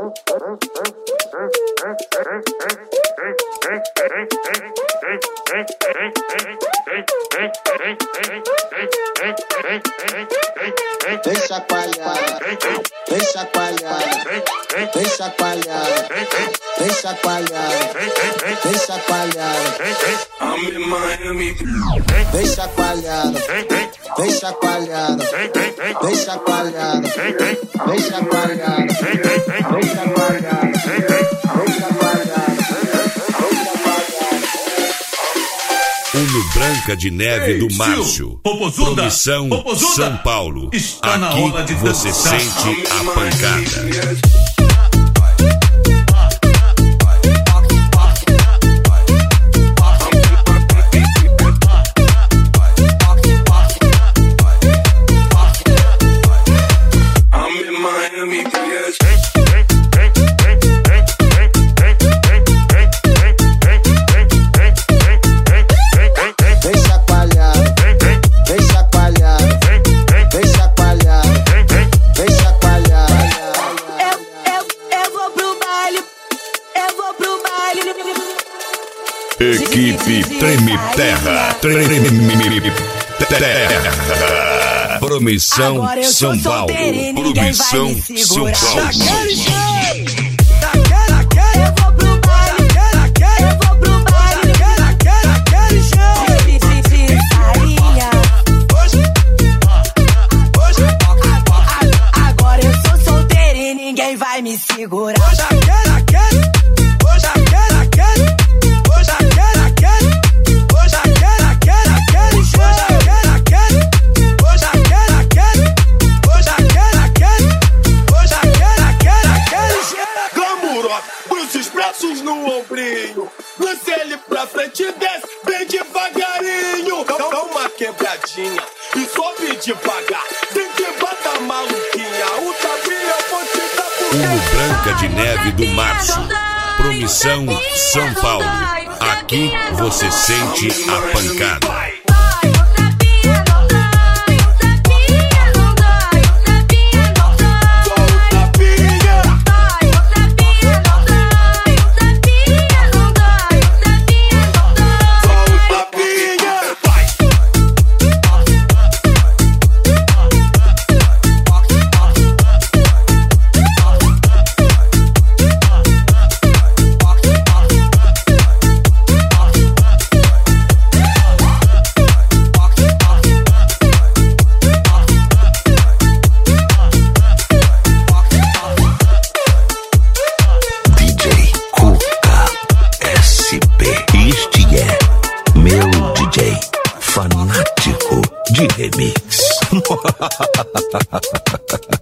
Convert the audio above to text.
Vem chacoalhar, vem chacoalhar, vem chacoalhar, vem chacoalhar, vem chacoalhar. I'm in Miami. Vem chacoalhando, vem chacoalhando, vem chacoalhando, vem chacoalhando, vem chacoalhando, vem chacoalhando. Uno Branca de Neve do Márcio. Promissão São Paulo. Aqui você sente a pancada. Equipe Treme Terra, Treme Terra. Promissão São Paulo. Promissão São Paulo. Agora eu sou solteira e ninguém vai me segurar. No ombrinho, lance ele pra frente e desce bem devagarinho. Dá uma quebradinha e sobe devagar. Tem que bater maluquinha, o tapinha eu vou te dar por Uno Branca de Neve do Márcio. Promissão São Paulo. Aqui você sente a pancada. Fanático de remix.